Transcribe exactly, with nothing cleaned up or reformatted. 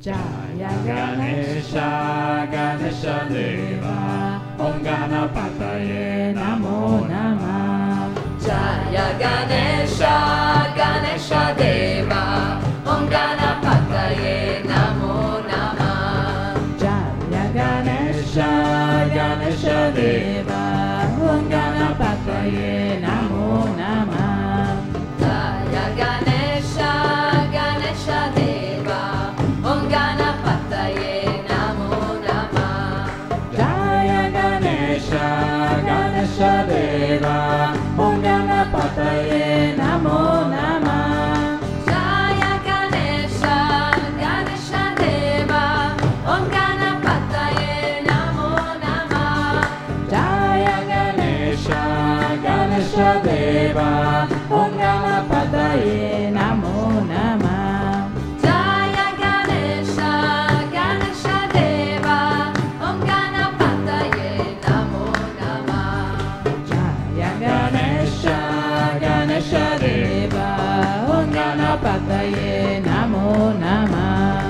Jaya Ganesha Ganesha Deva Om Ganapataye Namo Namah. Jaya Ganesha Ganesha Deva Om Ganapataye Namo Namah. Jaya Ganesha Ganesha Deva Om Ganapataye Namo Namah. Jaya Ganesha Ganesha Deva Om Ganapataye Namo Namah. Jaya Ganesha Ganesha Deva Om Ganapataye Namo Namah. Jaya Ganesha Ganesha Deva Om Ganapataye Namo Namah. Jaya Ganesha Ganesha Deva Om Ganapataye Namo Namah. Jaya Ganesha Ganesha Deva Om Ganapataye Namo Namah. Jaya Ganesha Ganesha Deva Om Ganapataye Namo Namah.